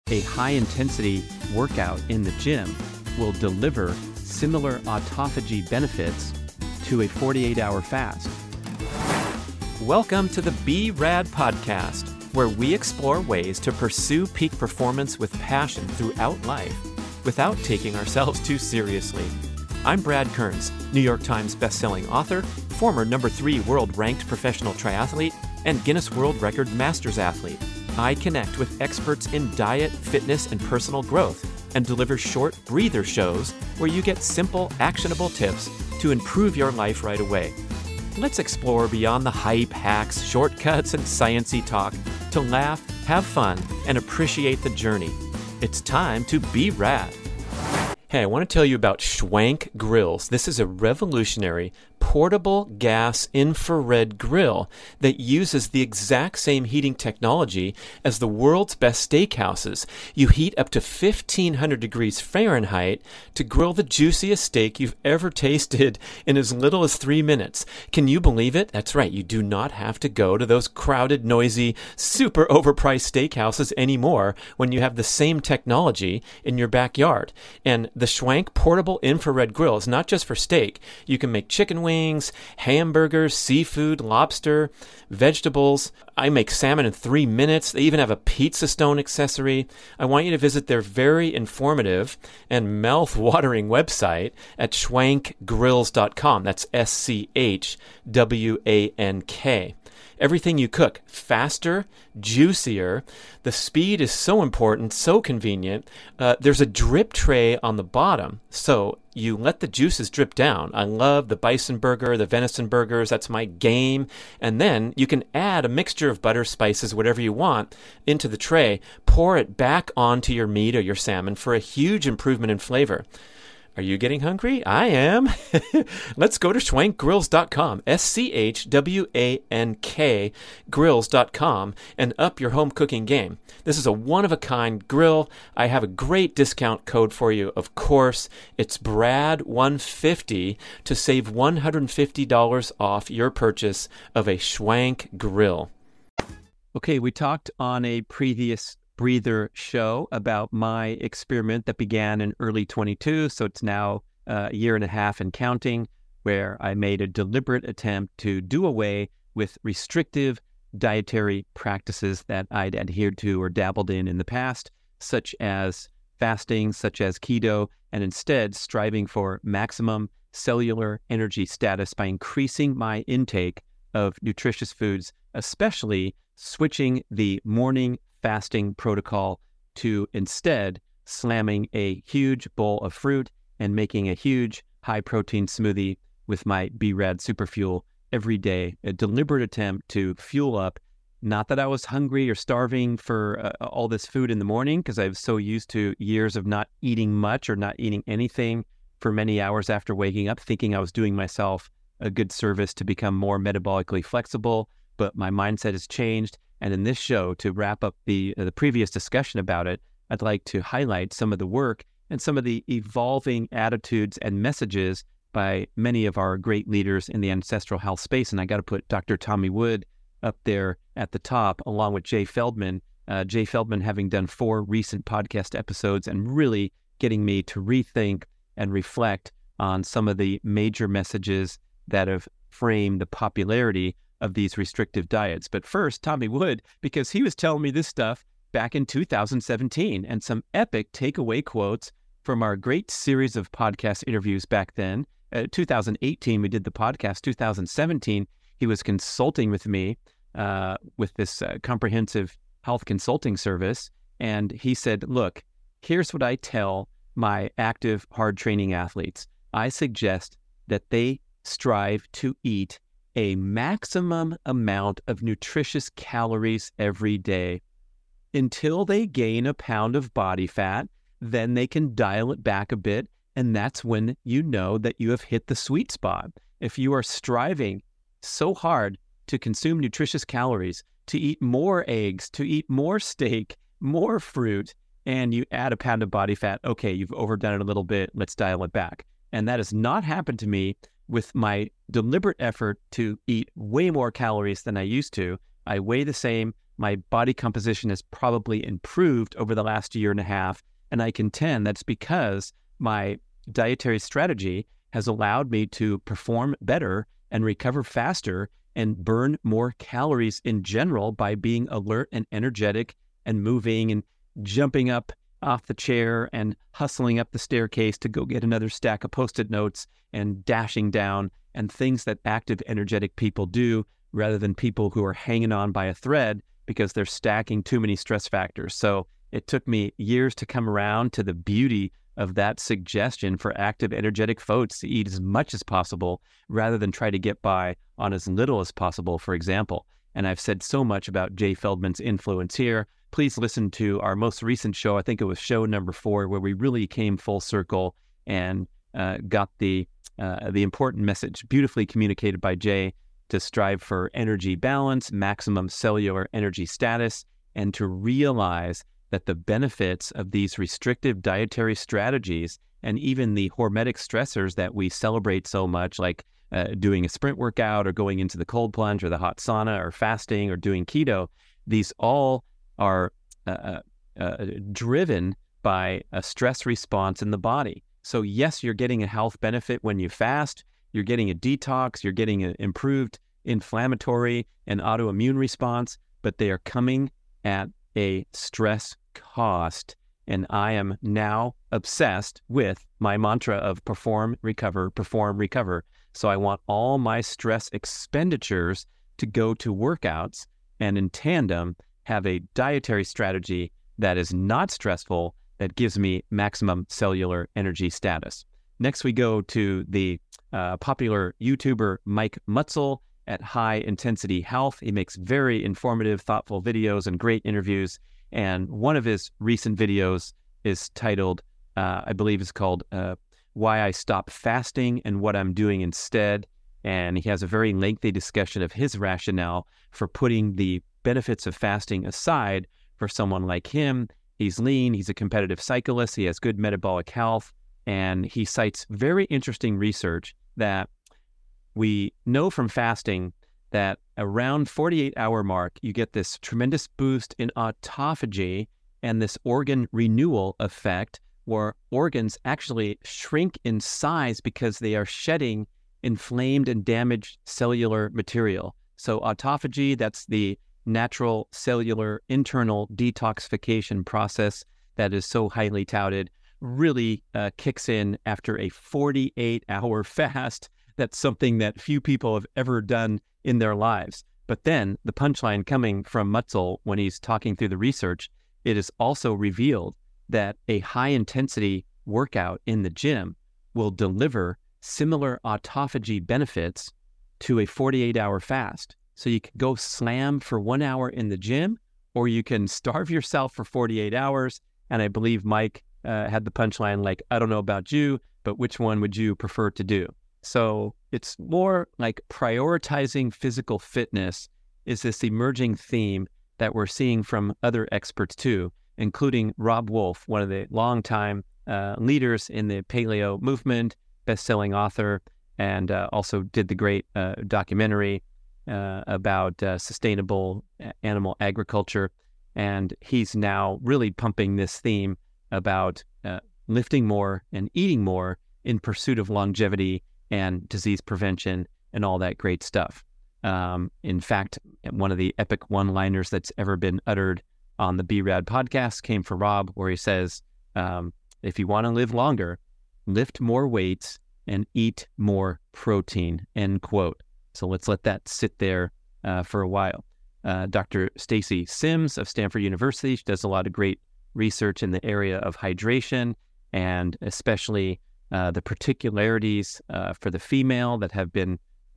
a high-intensity workout in the gym will deliver similar autophagy benefits to a 48-hour fast. Welcome to the Be Rad podcast, where we explore ways to pursue peak performance with passion throughout life without taking ourselves too seriously. I'm Brad Kearns, New York Times bestselling author, former #3 world-ranked professional triathlete, and Guinness World Record Masters athlete. I connect with experts in diet, fitness, and personal growth, and deliver short breather shows where you get simple, actionable tips to improve your life right away. Let's explore beyond the hype, hacks, shortcuts, and sciencey talk to laugh, have fun, and appreciate the journey. It's time to be rad. Hey, I want to tell you about Schwank Grills. This is a revolutionary portable gas infrared grill that uses the exact same heating technology as the world's best steakhouses. You heat up to 1,500 degrees Fahrenheit to grill the juiciest steak you've ever tasted in as little as 3 minutes. Can you believe it? That's right. You do not have to go to those crowded, noisy, super overpriced steakhouses anymore when you have the same technology in your backyard. And the Schwank portable infrared grill is not just for steak. You can make chicken wings, hamburgers, seafood, lobster, vegetables. I make salmon in 3 minutes. They even have a pizza stone accessory. I want you to visit their very informative and mouth-watering website at schwankgrills.com. That's SCHWANK. Everything you cook, faster, juicier. The speed is so important, so convenient. There's a drip tray on the bottom, so you let the juices drip down. I love the bison burger, the venison burgers. That's my game. And then you can add a mixture of butter, spices, whatever you want, into the tray. Pour it back onto your meat or your salmon for a huge improvement in flavor. Are you getting hungry? I am. Let's go to schwankgrills.com, SCHWANK grills.com, and up your home cooking game. This is a one-of-a-kind grill. I have a great discount code for you, of course. It's BRAD150 to save $150 off your purchase of a Schwank grill. Okay, we talked on a previous breather show about my experiment that began in early 22, so it's now a year and a half and counting, where I made a deliberate attempt to do away with restrictive dietary practices that I'd adhered to or dabbled in the past, such as fasting, such as keto, and instead striving for maximum cellular energy status by increasing my intake of nutritious foods, especially switching the morning fasting protocol to instead slamming a huge bowl of fruit and making a huge high-protein smoothie with my B-Rad Superfuel every day. A deliberate attempt to fuel up. Not that I was hungry or starving for all this food in the morning, because I was so used to years of not eating much or not eating anything for many hours after waking up, thinking I was doing myself a good service to become more metabolically flexible. But my mindset has changed. And in this show, to wrap up the previous discussion about it, I'd like to highlight some of the work and some of the evolving attitudes and messages by many of our great leaders in the ancestral health space. And I got to put Dr. Tommy Wood up there at the top, along with Jay Feldman. Jay Feldman having done 4 recent podcast episodes and really getting me to rethink and reflect on some of the major messages that have framed the popularity of these restrictive diets. But first, Tommy Wood, because he was telling me this stuff back in 2017 and some epic takeaway quotes from our great series of podcast interviews back then. 2018, we did the podcast. 2017, he was consulting with me with this comprehensive health consulting service. And he said, look, here's what I tell my active hard training athletes. I suggest that they strive to eat a maximum amount of nutritious calories every day until they gain a pound of body fat. Then they can dial it back a bit, and that's when you know that you have hit the sweet spot. If you are striving so hard to consume nutritious calories, to eat more eggs, to eat more steak, more fruit, and you add a pound of body fat, okay, you've overdone it a little bit, let's dial it back. And that has not happened to me with my deliberate effort to eat way more calories than I used to. I weigh the same. my body composition has probably improved over the last year and a half. And I contend that's because my dietary strategy has allowed me to perform better and recover faster and burn more calories in general by being alert and energetic and moving and jumping up off the chair and hustling up the staircase to go get another stack of Post-it notes and dashing down, and things that active, energetic people do rather than people who are hanging on by a thread because they're stacking too many stress factors. So it took me years to come around to the beauty of that suggestion for active, energetic folks to eat as much as possible rather than try to get by on as little as possible, for example. And I've said so much about Jay Feldman's influence here. Please listen to our most recent show. I think it was show number 4, where we really came full circle and got the important message beautifully communicated by Jay to strive for energy balance, maximum cellular energy status, and to realize that the benefits of these restrictive dietary strategies and even the hormetic stressors that we celebrate so much, like doing a sprint workout or going into the cold plunge or the hot sauna or fasting or doing keto, these all are driven by a stress response in the body. So yes, you're getting a health benefit when you fast, you're getting a detox, you're getting an improved inflammatory and autoimmune response, but they are coming at a stress cost. And I am now obsessed with my mantra of perform, recover, perform, recover. So I want all my stress expenditures to go to workouts, and in tandem have a dietary strategy that is not stressful, that gives me maximum cellular energy status. Next, we go to the popular YouTuber Mike Mutzel at High Intensity Health. He makes very informative, thoughtful videos and great interviews. And one of his recent videos is titled, I believe it's called Why I Stopped Fasting and What I'm Doing Instead. And he has a very lengthy discussion of his rationale for putting the benefits of fasting aside for someone like him. He's lean, he's a competitive cyclist, he has good metabolic health, and he cites very interesting research that we know from fasting that around 48-hour mark, you get this tremendous boost in autophagy and this organ renewal effect, where organs actually shrink in size because they are shedding inflamed and damaged cellular material. So autophagy, that's the natural cellular internal detoxification process that is so highly touted, really kicks in after a 48-hour fast. That's something that few people have ever done in their lives. But then the punchline coming from Mutzel when he's talking through the research, it is also revealed that a high-intensity workout in the gym will deliver similar autophagy benefits to a 48-hour fast. So you can go slam for 1 hour in the gym, or you can starve yourself for 48 hours. And I believe Mike had the punchline like, I don't know about you, but which one would you prefer to do? So it's more like prioritizing physical fitness is this emerging theme that we're seeing from other experts too, including Robb Wolf, one of the longtime leaders in the paleo movement, best-selling author, and also did the great documentary about sustainable animal agriculture. And he's now really pumping this theme about lifting more and eating more in pursuit of longevity and disease prevention and all that great stuff. In fact, one of the epic one-liners that's ever been uttered on the BRAD podcast came from Robb, where he says, if you want to live longer, lift more weights and eat more protein, end quote. So let's let that sit there for a while. Dr. Stacy Sims of Stanford University, she does a lot of great research in the area of hydration, and especially the particularities for the female that have been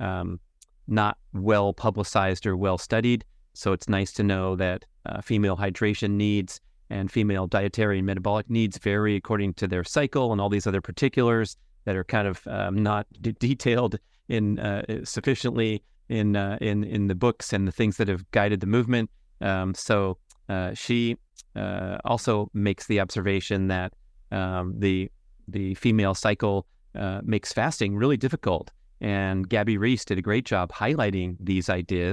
not well publicized or well studied. So it's nice to know that female hydration needs and female dietary and metabolic needs vary according to their cycle and all these other particulars that are kind of not detailed in sufficiently in the books and the things that have guided the movement. So she also makes the observation that the female cycle makes fasting really difficult. And Gabby Reese did a great job highlighting these ideas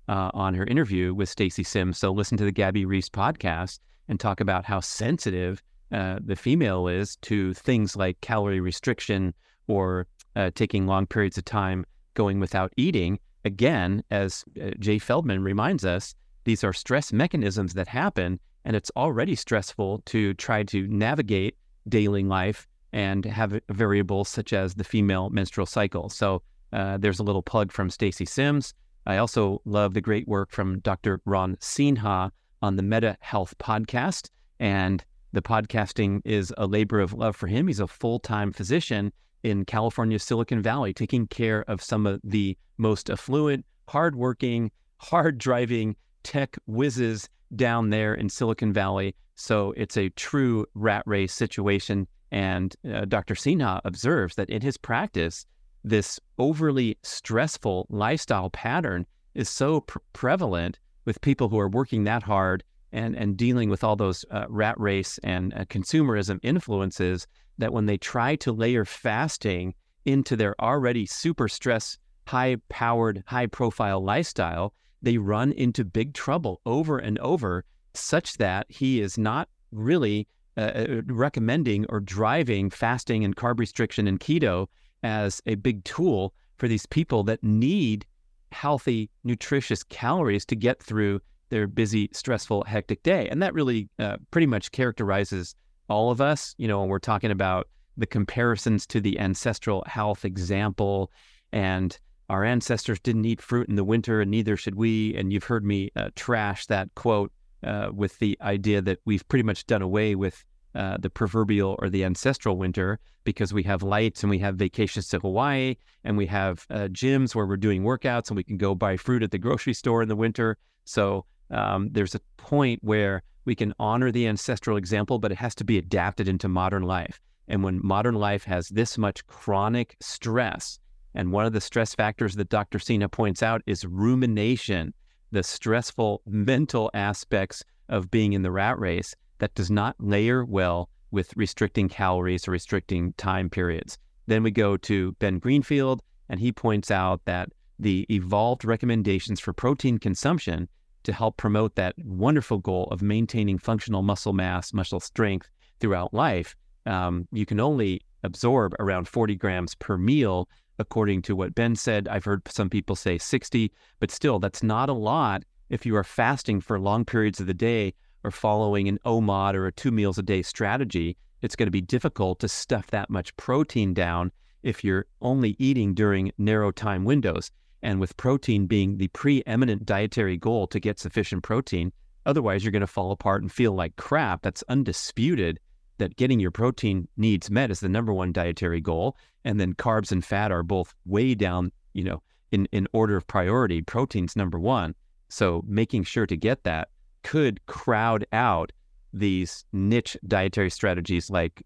on her interview with Stacy Sims. So listen to the Gabby Reese podcast and talk about how sensitive the female is to things like calorie restriction or taking long periods of time going without eating. Again, as Jay Feldman reminds us, these are stress mechanisms that happen, and it's already stressful to try to navigate daily life and have variables such as the female menstrual cycle. So there's a little plug from Stacy Sims. I also love the great work from Dr. Ron Sinha on the Meta Health podcast. And the podcasting is a labor of love for him. He's a full-time physician in California's Silicon Valley, taking care of some of the most affluent, hardworking, hard-driving tech whizzes down there in Silicon Valley. So it's a true rat race situation. And Dr. Sinha observes that in his practice, this overly stressful lifestyle pattern is so prevalent with people who are working that hard and dealing with all those rat race and consumerism influences, that when they try to layer fasting into their already super stress, high-powered, high-profile lifestyle, they run into big trouble over and over, such that he is not really recommending or driving fasting and carb restriction and keto as a big tool for these people that need healthy, nutritious calories to get through their busy, stressful, hectic day. And that really pretty much characterizes all of us. You know, when we're talking about the comparisons to the ancestral health example, and our ancestors didn't eat fruit in the winter and neither should we. And you've heard me trash that quote with the idea that we've pretty much done away with the proverbial or the ancestral winter, because we have lights and we have vacations to Hawaii and we have gyms where we're doing workouts and we can go buy fruit at the grocery store in the winter. So there's a point where we can honor the ancestral example, but it has to be adapted into modern life. And when modern life has this much chronic stress, and one of the stress factors that Dr. Sinha points out is rumination, the stressful mental aspects of being in the rat race, that does not layer well with restricting calories or restricting time periods. Then we go to Ben Greenfield, and he points out that the evolved recommendations for protein consumption to help promote that wonderful goal of maintaining functional muscle mass, muscle strength throughout life, you can only absorb around 40 grams per meal, according to what Ben said. I've heard some people say 60, but still, that's not a lot if you are fasting for long periods of the day or following an OMAD or a 2 meals a day strategy. It's going to be difficult to stuff that much protein down if you're only eating during narrow time windows. And with protein being the preeminent dietary goal to get sufficient protein, otherwise you're going to fall apart and feel like crap. That's undisputed, that getting your protein needs met is the number one dietary goal. And then carbs and fat are both way down, you know, in order of priority. Protein's number one. So making sure to get that could crowd out these niche dietary strategies like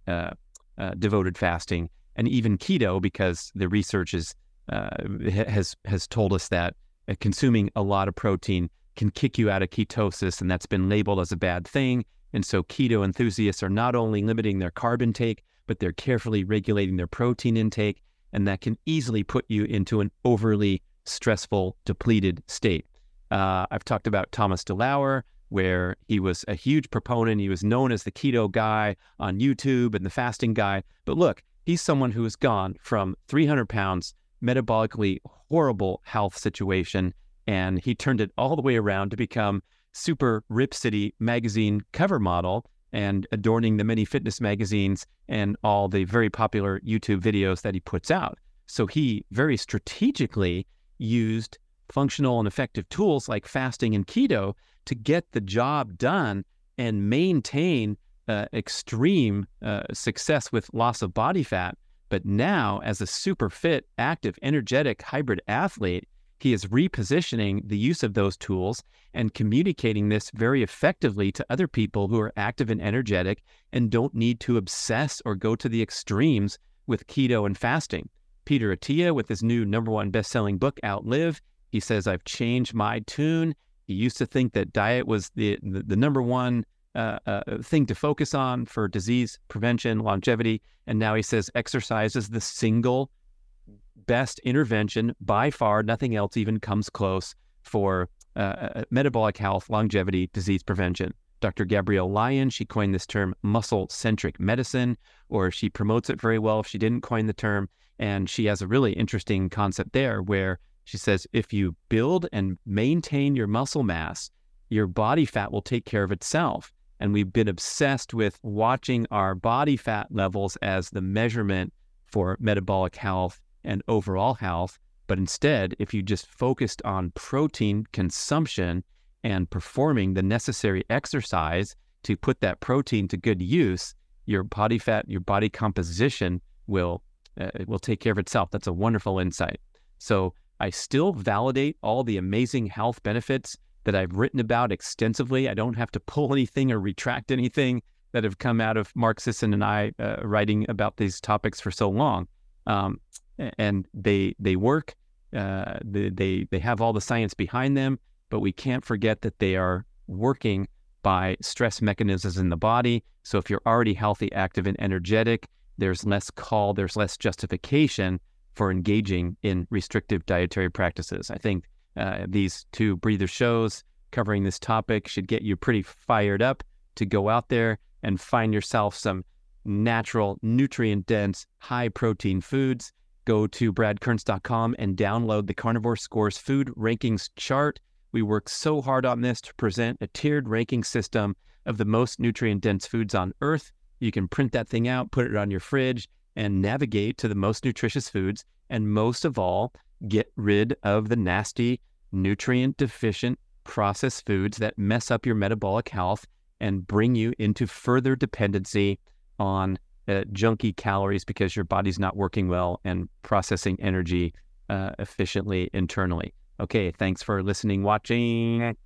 devoted fasting and even keto, because the research has told us that consuming a lot of protein can kick you out of ketosis, and that's been labeled as a bad thing. And so keto enthusiasts are not only limiting their carb intake, but they're carefully regulating their protein intake, and that can easily put you into an overly stressful, depleted state. I've talked about Thomas DeLauer, where he was a huge proponent. He was known as the keto guy on YouTube and the fasting guy. But look, he's someone who has gone from 300 pounds, metabolically horrible health situation, and he turned it all the way around to become Super Rip City magazine cover model and adorning the many fitness magazines and all the very popular YouTube videos that he puts out. So he very strategically used functional and effective tools like fasting and keto to get the job done and maintain extreme success with loss of body fat. But now, as a super fit, active, energetic, hybrid athlete, he is repositioning the use of those tools and communicating this very effectively to other people who are active and energetic and don't need to obsess or go to the extremes with keto and fasting. Peter Attia, with his new #1 best-selling book, Outlive, he says, I've changed my tune. He used to think that diet was the number one thing to focus on for disease prevention, longevity. And now he says exercise is the single best intervention by far. Nothing else even comes close for metabolic health, longevity, disease prevention. Dr. Gabrielle Lyon, she coined this term muscle-centric medicine, or she promotes it very well if she didn't coin the term. And she has a really interesting concept there where she says, if you build and maintain your muscle mass, your body fat will take care of itself. And we've been obsessed with watching our body fat levels as the measurement for metabolic health and overall health. But instead, if you just focused on protein consumption and performing the necessary exercise to put that protein to good use, your body fat, your body composition will take care of itself. That's a wonderful insight. So I still validate all the amazing health benefits that I've written about extensively. I don't have to pull anything or retract anything that have come out of Mark Sisson and I writing about these topics for so long. And they work. They have all the science behind them, but we can't forget that they are working by stress mechanisms in the body. So if you're already healthy, active, and energetic, there's less call, there's less justification for engaging in restrictive dietary practices. I think these two breather shows covering this topic should get you pretty fired up to go out there and find yourself some natural, nutrient-dense, high-protein foods. Go to bradkearns.com and download the Carnivore Scores Food Rankings chart. We worked so hard on this to present a tiered ranking system of the most nutrient-dense foods on Earth. You can print that thing out, put it on your fridge, and navigate to the most nutritious foods. And most of all, get rid of the nasty, nutrient-deficient processed foods that mess up your metabolic health and bring you into further dependency on junky calories because your body's not working well and processing energy efficiently internally. Okay, thanks for listening, watching.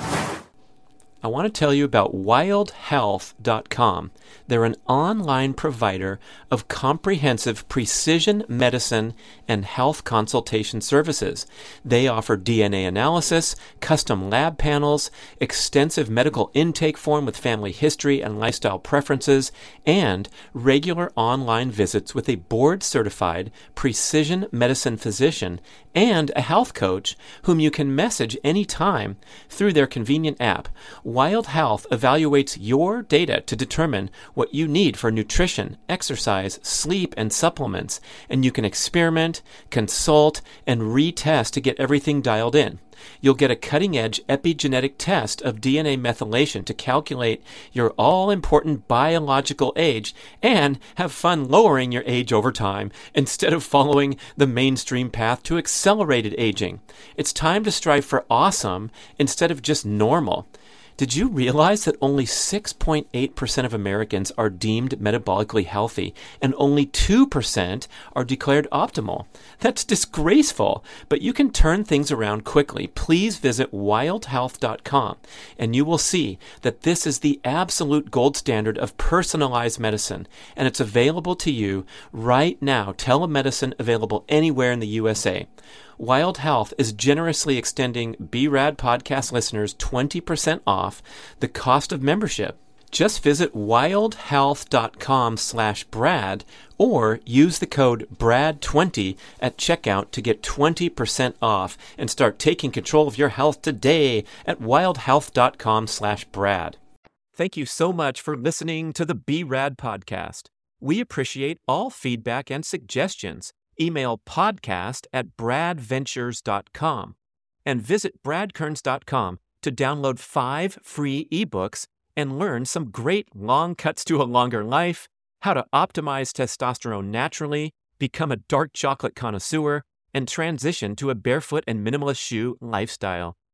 I want to tell you about wildhealth.com. They're an online provider of comprehensive precision medicine and health consultation services. They offer DNA analysis, custom lab panels, extensive medical intake form with family history and lifestyle preferences, and regular online visits with a board-certified precision medicine physician and a health coach whom you can message anytime through their convenient app. Wild Health evaluates your data to determine what you need for nutrition, exercise, sleep, and supplements, and you can experiment, consult, and retest to get everything dialed in. You'll get a cutting-edge epigenetic test of DNA methylation to calculate your all-important biological age and have fun lowering your age over time instead of following the mainstream path to accelerated aging. It's time to strive for awesome instead of just normal. Did you realize that only 6.8% of Americans are deemed metabolically healthy and only 2% are declared optimal? That's disgraceful, but you can turn things around quickly. Please visit wildhealth.com and you will see that this is the absolute gold standard of personalized medicine, and it's available to you right now. Telemedicine available anywhere in the USA. Wild Health is generously extending B-Rad podcast listeners 20% off the cost of membership. Just visit wildhealth.com/Brad or use the code BRAD20 at checkout to get 20% off and start taking control of your health today at wildhealth.com/Brad. Thank you so much for listening to the B-Rad podcast. We appreciate all feedback and suggestions. Email podcast@bradventures.com and visit bradkearns.com to download 5 free ebooks and learn some great long cuts to a longer life, how to optimize testosterone naturally, become a dark chocolate connoisseur, and transition to a barefoot and minimalist shoe lifestyle.